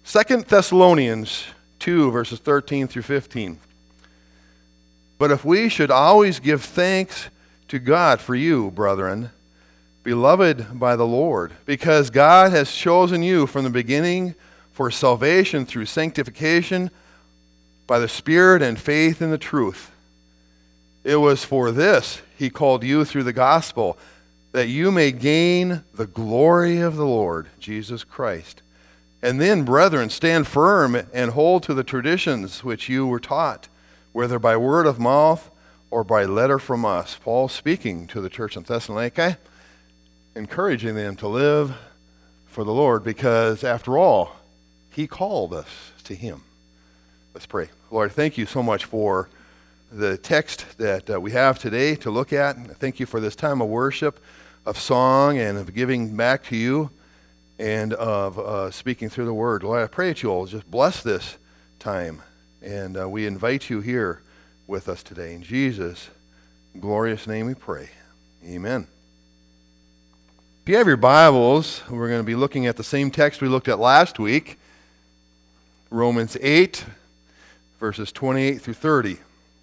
2 Thessalonians 2, verses 13 through 15. But if we should always give thanks to God for you, brethren, beloved by the Lord, because God has chosen you from the beginning for salvation through sanctification by the Spirit and faith in the truth. It was for this he called you through the gospel, that you may gain the glory of the Lord Jesus Christ. And then, brethren, stand firm and hold to the traditions which you were taught, whether by word of mouth or by letter from us. Paul speaking to the church in Thessalonica, encouraging them to live for the Lord, because after all, he called us to him. Let's pray. Lord, thank you so much for the text that we have today to look at. Thank you for this time of worship, of song, and of giving back to you, and of speaking through the word. Lord, I pray that you will just bless this time, and we invite you here with us today. In Jesus' glorious name we pray. Amen. If you have your Bibles, we're going to be looking at the same text we looked at last week, Romans 8, verses 28 through 30.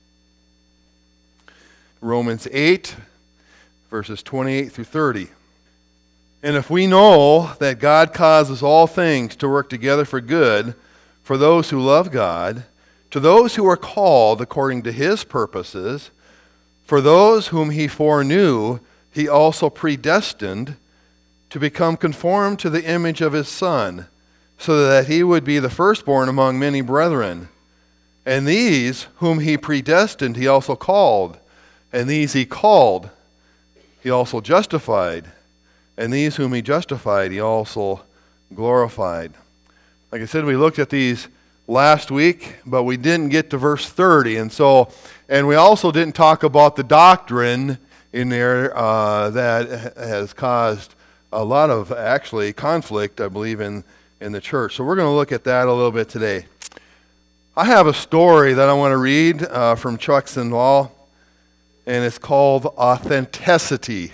Romans 8, verses 28 through 30. And if we know that God causes all things to work together for good for those who love God, to those who are called according to his purposes, for those whom he foreknew, he also predestined to become conformed to the image of his Son, so that he would be the firstborn among many brethren. And these whom he predestined, he also called. And these he called, he also justified. And these whom he justified, he also glorified. Like I said, we looked at these last week, but we didn't get to verse 30. And we also didn't talk about the doctrine in there that has caused a lot of, actually, conflict, I believe, in the church. So we're going to look at that a little bit today. I have a story that I want to read from Chuck Swindoll, and it's called Authenticity. It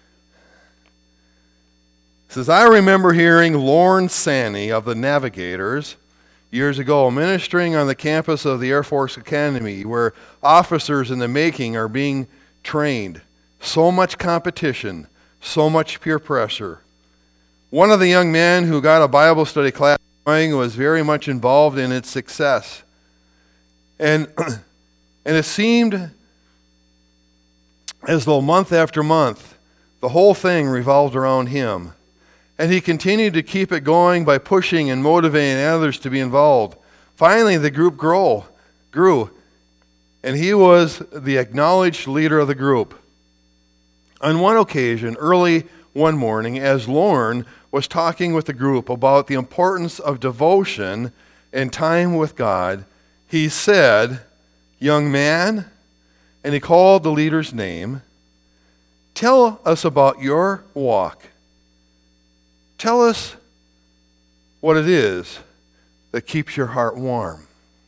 says, I remember hearing Lorne Sanney of the Navigators years ago ministering on the campus of the Air Force Academy, where officers in the making are being trained. So much competition, so much peer pressure. One of the young men who got a Bible study class going was very much involved in its success. And it seemed as though month after month, the whole thing revolved around him. And he continued to keep it going by pushing and motivating others to be involved. Finally, the group grew, and he was the acknowledged leader of the group. On one occasion, early one morning, as Lorne was talking with the group about the importance of devotion and time with God, he said, young man, and he called the leader's name, tell us about your walk. Tell us what it is that keeps your heart warm.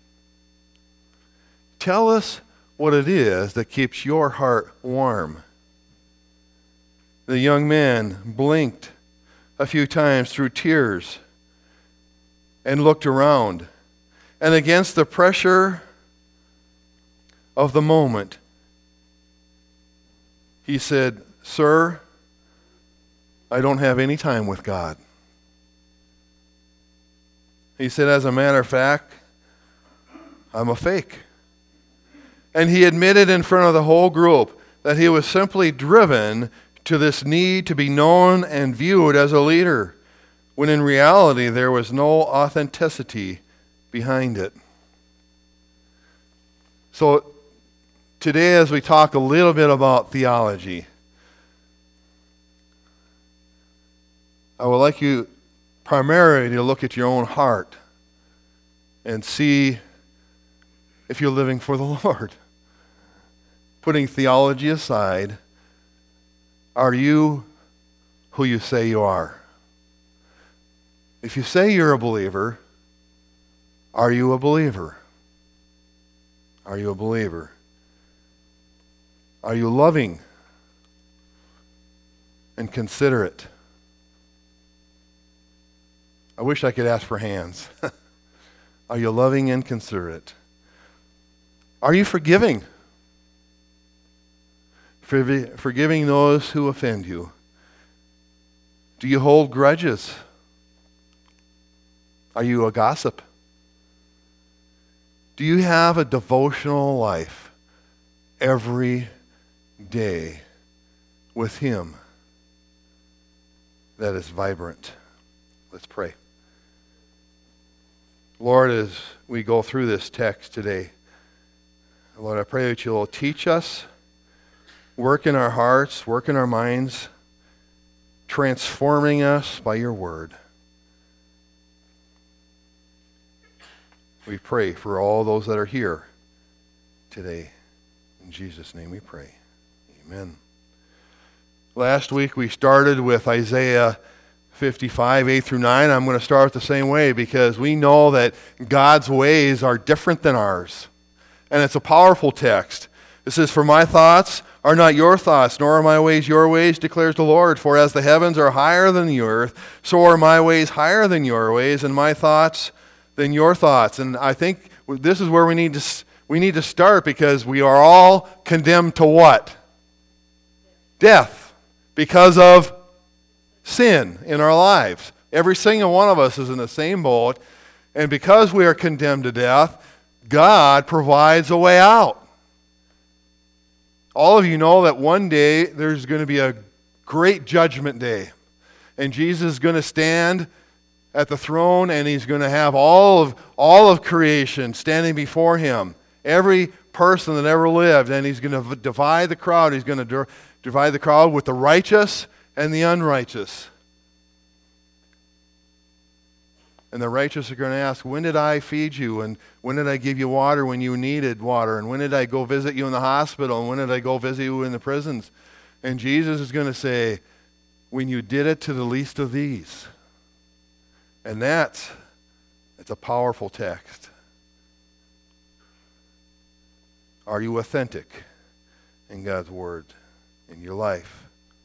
Tell us what it is that keeps your heart warm. The young man blinked a few times through tears and looked around. And against the pressure of the moment, he said, Sir, I don't have any time with God. He said, as a matter of fact, I'm a fake. And he admitted in front of the whole group that he was simply driven to this need to be known and viewed as a leader, when in reality there was no authenticity behind it. So today, as we talk a little bit about theology, I would like you primarily to look at your own heart and see if you're living for the Lord. Putting theology aside, are you who you say you are? If you say you're a believer, are you a believer? Are you a believer? Are you loving and considerate? I wish I could ask for hands. Are you loving and considerate? Are you forgiving? Forgiving those who offend you? Do you hold grudges? Are you a gossip? Do you have a devotional life every day with Him that is vibrant? Let's pray. Lord, as we go through this text today, Lord, I pray that you'll teach us, work in our hearts, work in our minds, transforming us by your word. We pray for all those that are here today. In Jesus' name we pray. Amen. Last week we started with Isaiah 55, 8 through 9. I'm going to start the same way because we know that God's ways are different than ours. And it's a powerful text. It says, "For my thoughts are not your thoughts, nor are my ways your ways, declares the Lord. For as the heavens are higher than the earth, so are my ways higher than your ways, and my thoughts than your thoughts." And I think this is where we need to start, because we are all condemned to what? Death. Because of sin in our lives. Every single one of us is in the same boat. And because we are condemned to death, God provides a way out. All of you know that one day there's going to be a great judgment day. And Jesus is going to stand at the throne, and he's going to have all of creation standing before him. Every person that ever lived, and he's going to divide the crowd. He's going to divide the crowd with the righteous and the unrighteous. And the righteous are going to ask, "When did I feed you? And when did I give you water when you needed water? And when did I go visit you in the hospital? And when did I go visit you in the prisons?" And Jesus is going to say, "When you did it to the least of these." And it's a powerful text. Are you authentic in God's word in your life?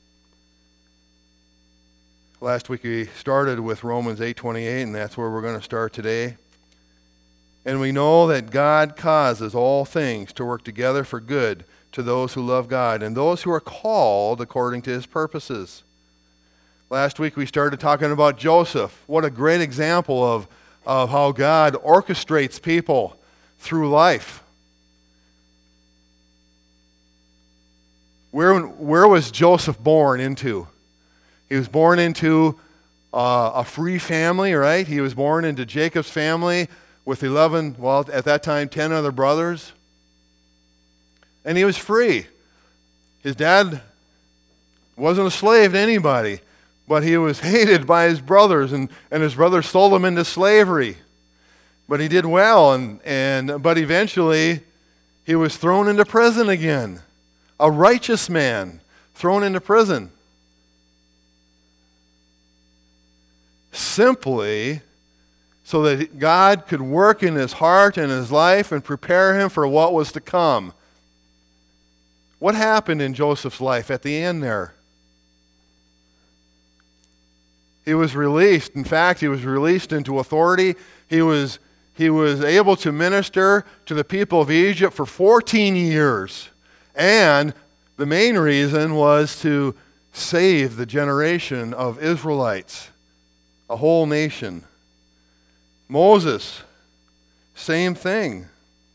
Last week we started with Romans 8:28, and that's where we're going to start today. And we know that God causes all things to work together for good to those who love God and those who are called according to his purposes. Last week we started talking about Joseph. What a great example of how God orchestrates people through life. Where was Joseph born into? He was born into a free family, right? He was born into Jacob's family with 11, well, at that time, 10 other brothers. And he was free. His dad wasn't a slave to anybody, but he was hated by his brothers, and his brothers sold him into slavery. But he did well, but eventually he was thrown into prison again. A righteous man thrown into prison. Simply so that God could work in his heart and his life and prepare him for what was to come. What happened in Joseph's life at the end there? He was released. In fact, he was released into authority. He was able to minister to the people of Egypt for 14 years. And the main reason was to save the generation of Israelites, a whole nation. Moses, same thing.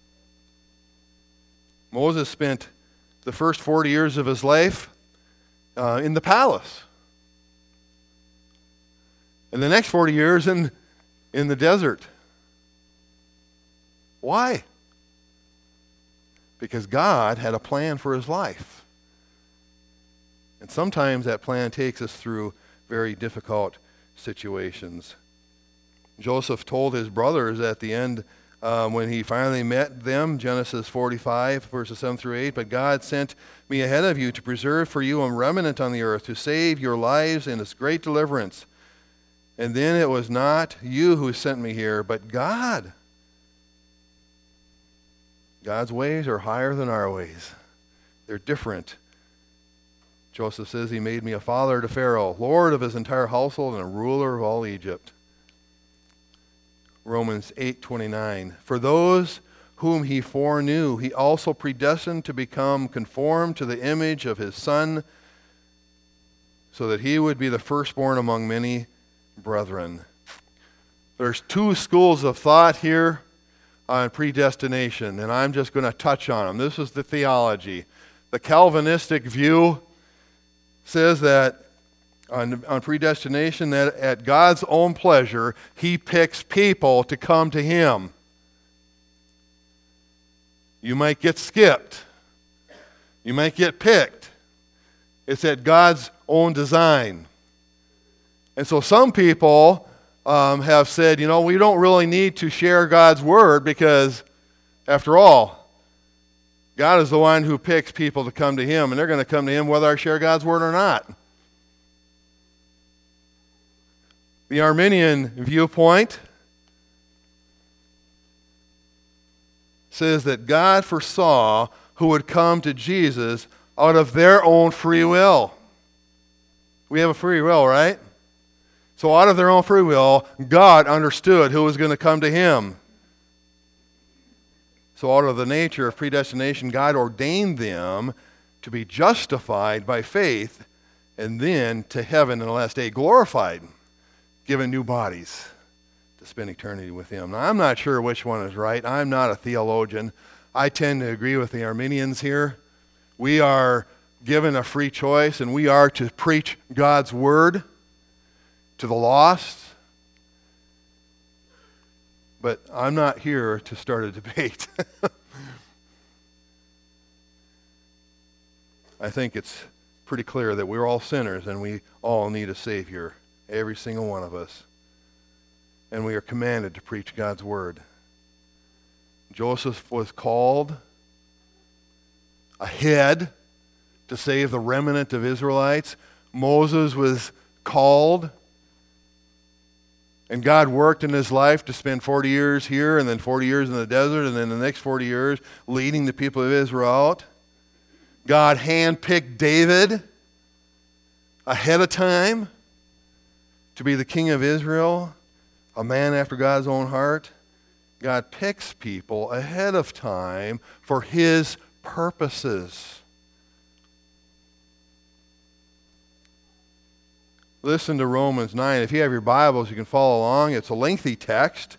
Moses spent the first 40 years of his life in the palace. And the next 40 years in the desert. Why? Because God had a plan for his life. And sometimes that plan takes us through very difficult situations. Joseph told his brothers at the end, when he finally met them, Genesis 45, verses 7 through 8, "But God sent me ahead of you to preserve for you a remnant on the earth, to save your lives in this great deliverance. And then it was not you who sent me here, but God." God's ways are higher than our ways. They're different. Joseph says, "He made me a father to Pharaoh, lord of his entire household, and a ruler of all Egypt." Romans 8:29. For those whom he foreknew, he also predestined to become conformed to the image of his Son, so that he would be the firstborn among many brethren. There's two schools of thought here on predestination, and I'm just going to touch on them. This is the theology. The Calvinistic view says that on predestination, that at God's own pleasure, he picks people to come to him. You might get skipped. You might get picked. It's at God's own design. And so some people have said, we don't really need to share God's word because, after all, God is the one who picks people to come to him, and they're going to come to him whether I share God's word or not. The Arminian viewpoint says that God foresaw who would come to Jesus out of their own free will. We have a free will, right? So out of their own free will, God understood who was going to come to him. So out of the nature of predestination, God ordained them to be justified by faith and then to heaven in the last day, glorified, given new bodies to spend eternity with him. Now, I'm not sure which one is right. I'm not a theologian. I tend to agree with the Arminians here. We are given a free choice, and we are to preach God's word to the lost. But I'm not here to start a debate. I think it's pretty clear that we're all sinners and we all need a Savior, every single one of us. And we are commanded to preach God's word. Joseph was called ahead to save the remnant of Israelites. Moses was called, and God worked in his life to spend 40 years here and then 40 years in the desert and then the next 40 years leading the people of Israel out. God handpicked David ahead of time to be the king of Israel, a man after God's own heart. God picks people ahead of time for his purposes. Listen to Romans 9. If you have your Bibles, you can follow along. It's a lengthy text.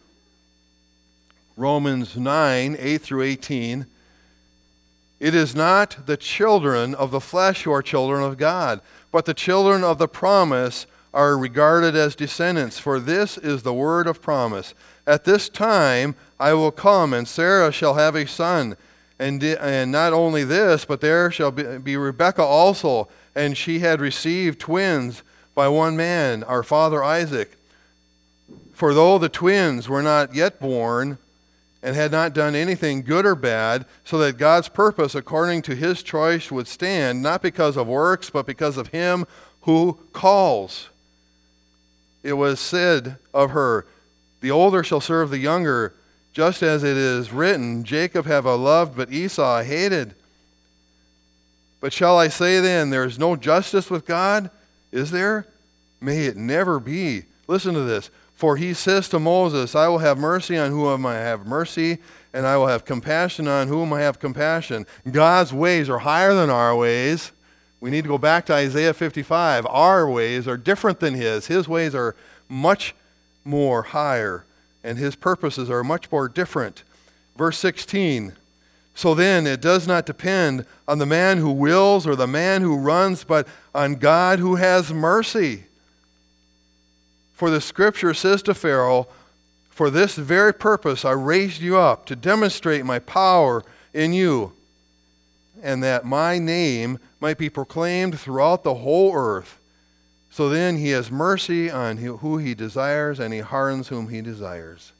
Romans 9, 8 through 18. It is not the children of the flesh who are children of God, but the children of the promise are regarded as descendants, for this is the word of promise. At this time I will come, and Sarah shall have a son. And not only this, but there shall be Rebekah also, and she had received twins by one man, our father Isaac. For though the twins were not yet born, and had not done anything good or bad, so that God's purpose according to his choice would stand, not because of works, but because of him who calls. It was said of her, the older shall serve the younger, just as it is written, Jacob have I loved, but Esau I hated. But shall I say then, there is no justice with God? Is there? May it never be. Listen to this. For he says to Moses, I will have mercy on whom I have mercy, and I will have compassion on whom I have compassion. God's ways are higher than our ways. We need to go back to Isaiah 55. Our ways are different than his. His ways are much more higher, and his purposes are much more different. Verse 16. So then it does not depend on the man who wills or the man who runs, but on God who has mercy. For the scripture says to Pharaoh, for this very purpose I raised you up, to demonstrate my power in you, and that my name might be proclaimed throughout the whole earth. So then he has mercy on who he desires, and he hardens whom he desires.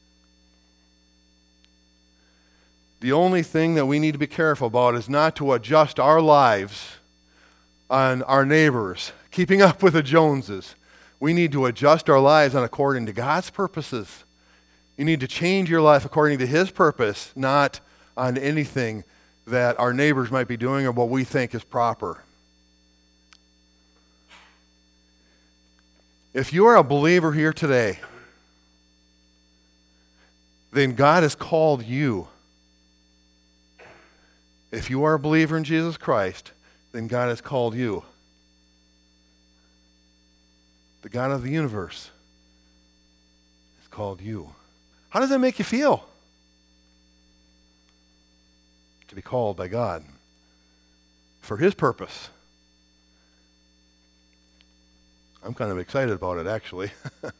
The only thing that we need to be careful about is not to adjust our lives on our neighbors, keeping up with the Joneses. We need to adjust our lives on according to God's purposes. You need to change your life according to his purpose, not on anything that our neighbors might be doing or what we think is proper. If you are a believer here today, then God has called you. If you are a believer in Jesus Christ, then God has called you. The God of the universe has called you. How does that make you feel? To be called by God for His purpose. I'm kind of excited about it, actually.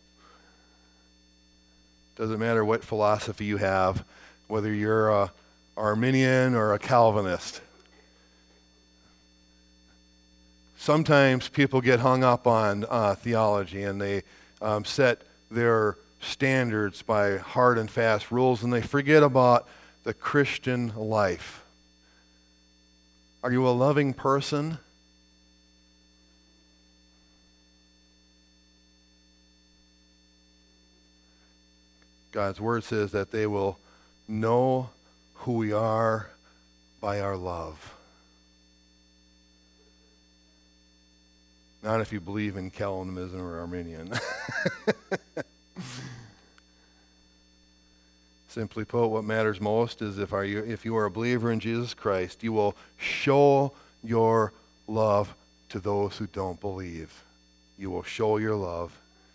Doesn't matter what philosophy you have, whether you're a Arminian or a Calvinist. Sometimes people get hung up on theology, and they set their standards by hard and fast rules, and they forget about the Christian life. Are you a loving person? God's word says that they will know who we are by our love. Not if you believe in Calvinism or Arminian. Simply put, what matters most is if you are a believer in Jesus Christ, you will show your love to those who don't believe. You will show your love.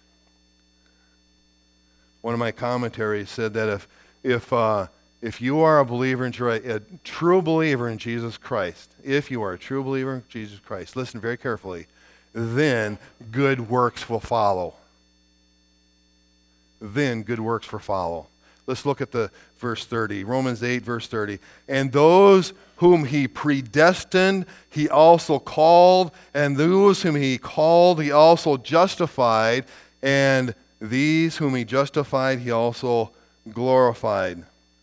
One of my commentaries said that if you are a true believer in Jesus Christ, if you are a true believer in Jesus Christ, listen very carefully, then good works will follow. Then good works will follow. Let's look at the verse 30. Romans 8, verse 30. And those whom He predestined, He also called, and those whom He called, He also justified, and these whom He justified, He also glorified.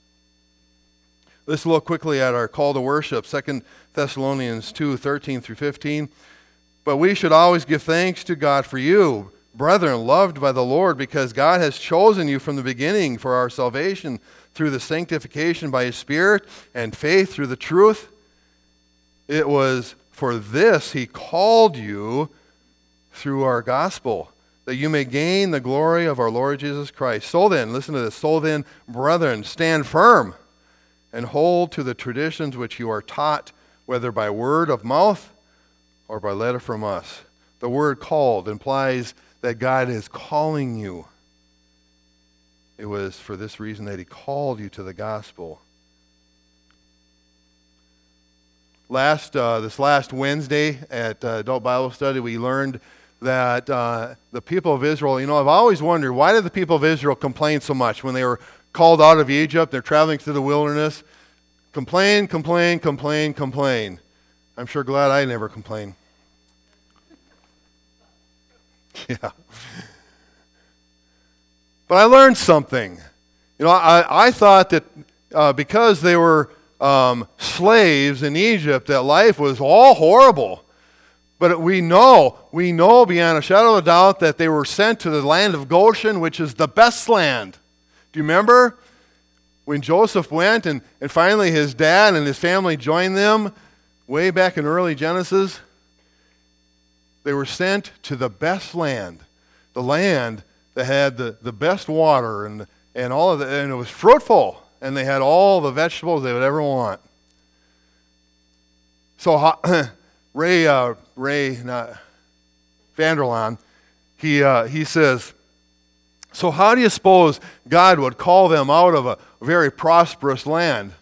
Let's look quickly at our call to worship, 2 Thessalonians 2, 13 through 15. But we should always give thanks to God for you, brethren, loved by the Lord, because God has chosen you from the beginning for our salvation through the sanctification by His Spirit and faith through the truth. It was for this He called you through our gospel, that you may gain the glory of our Lord Jesus Christ. So then, listen to this, so then, brethren, stand firm and hold to the traditions which you are taught, whether by word of mouth or by letter from us. The word called implies that God is calling you. It was for this reason that He called you to the gospel. This last Wednesday at Adult Bible Study, we learned that the people of Israel, I've always wondered, why did the people of Israel complain so much when they were called out of Egypt? They're traveling through the wilderness. Complain, complain, complain, complain. I'm sure glad I never complain. Yeah. But I learned something. I thought that because they were slaves in Egypt, that life was all horrible. But we know beyond a shadow of a doubt that they were sent to the land of Goshen, which is the best land. Do you remember when Joseph went and finally his dad and his family joined them way back in early Genesis? They were sent to the best land, the land that had the best water and all of the, and it was fruitful, and they had all the vegetables they would ever want. So Ray Vanderlaan, he says, so how do you suppose God would call them out of a very prosperous land?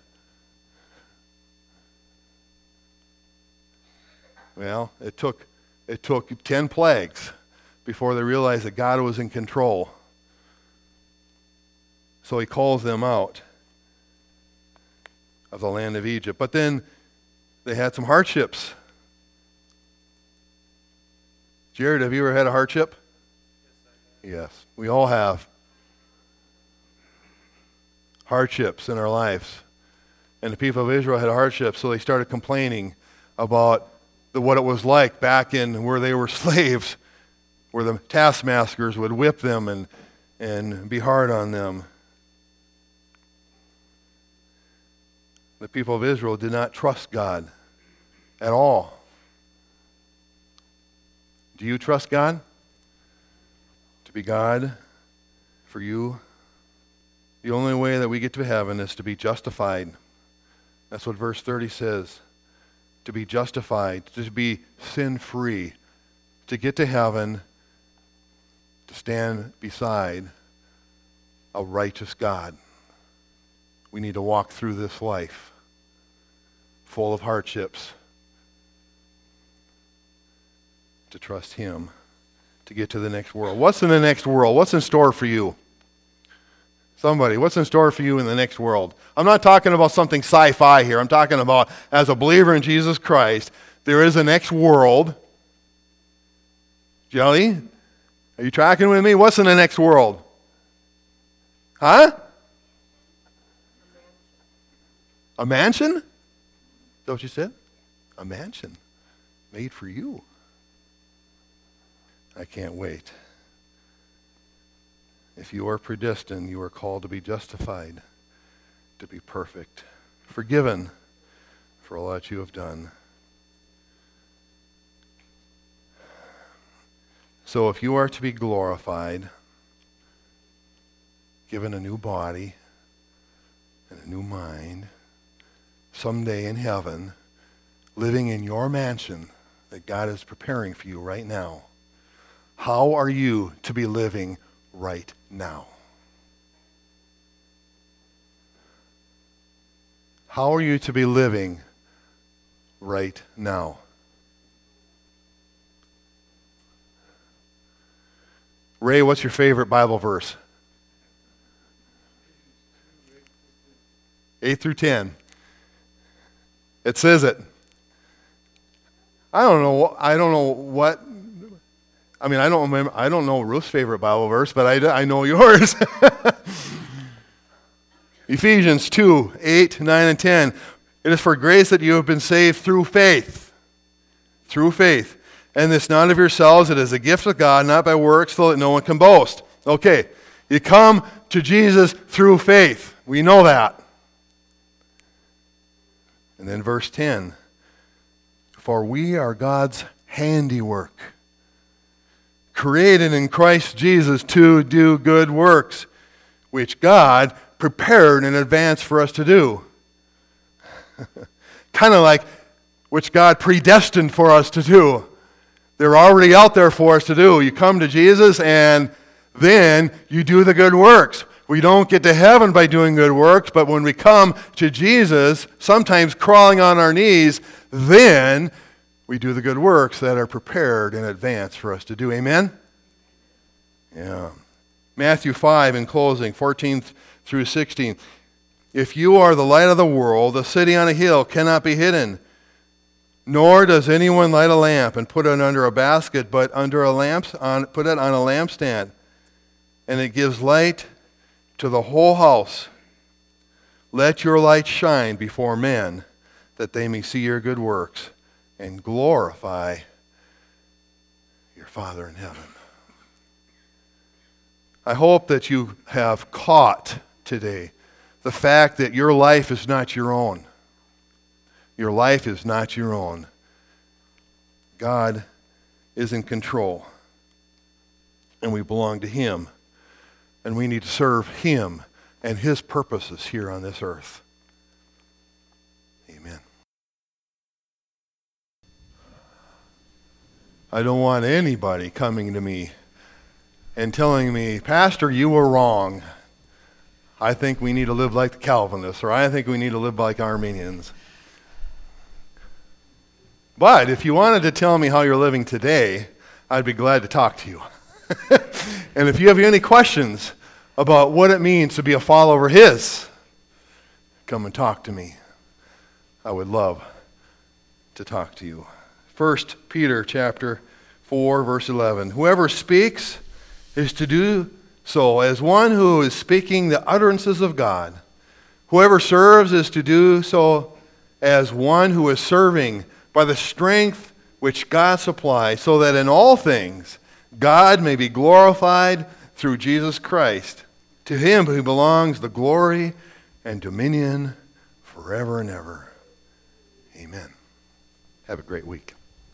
Well, it took 10 plagues before they realized that God was in control. So He calls them out of the land of Egypt. But then they had some hardships. Jared, have you ever had a hardship? Yes, we all have hardships in our lives. And the people of Israel had hardships, so they started complaining about what it was like back in where they were slaves, where the taskmasters would whip them and be hard on them. The people of Israel did not trust God at all. Do you trust God to be God for you? The only way that we get to heaven is to be justified. That's what verse 30 says. To be justified, to be sin-free, to get to heaven, to stand beside a righteous God. We need to walk through this life full of hardships to trust Him to get to the next world. What's in the next world? What's in store for you? Somebody, what's in store for you in the next world? I'm not talking about something sci-fi here. I'm talking about, as a believer in Jesus Christ, there is a next world. Jelly, are you tracking with me? What's in the next world? Huh? A mansion? Is that what you said? A mansion made for you. I can't wait. If you are predestined, you are called to be justified, to be perfect, forgiven for all that you have done. So if you are to be glorified, given a new body and a new mind, someday in heaven, living in your mansion that God is preparing for you right now, how are you to be living right now? How are you to be living right now? Ray, what's your favorite Bible verse? 8 through 10. It says it. I don't know what. I mean, I don't know Ruth's favorite Bible verse, but I know yours. Ephesians 2, 8, 9, and 10. It is for grace that you have been saved through faith. Through faith. And this not of yourselves, it is a gift of God, not by works, so that no one can boast. Okay, you come to Jesus through faith. We know that. And then verse 10. For we are God's handiwork, created in Christ Jesus to do good works, which God prepared in advance for us to do. Kind of like which God predestined for us to do. They're already out there for us to do. You come to Jesus and then you do the good works. We don't get to heaven by doing good works, but when we come to Jesus, sometimes crawling on our knees, then we do the good works that are prepared in advance for us to do. Amen? Yeah. Matthew 5 in closing, 14 through 16. If you are the light of the world, a city on a hill cannot be hidden. Nor does anyone light a lamp and put it under a basket, but put it on a lampstand, and it gives light to the whole house. Let your light shine before men, that they may see your good works and glorify your Father in heaven. I hope that you have caught today the fact that your life is not your own. Your life is not your own. God is in control, and we belong to Him, and we need to serve Him and His purposes here on this earth. Amen. I don't want anybody coming to me and telling me, Pastor, you were wrong. I think we need to live like the Calvinists, or I think we need to live like Arminians. But if you wanted to tell me how you're living today, I'd be glad to talk to you. And if you have any questions about what it means to be a follower of His, come and talk to me. I would love to talk to you. 1 Peter chapter 4, verse 11. Whoever speaks is to do so as one who is speaking the utterances of God. Whoever serves is to do so as one who is serving by the strength which God supplies, so that in all things God may be glorified through Jesus Christ. To Him who belongs the glory and dominion forever and ever. Amen. Have a great week.